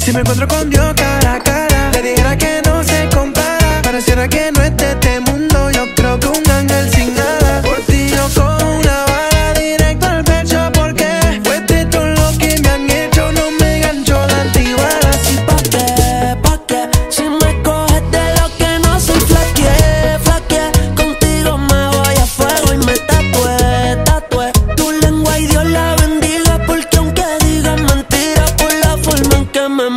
Si me encuentro con Dios cara a cara, le dijera que no se compara, pareciera que no esté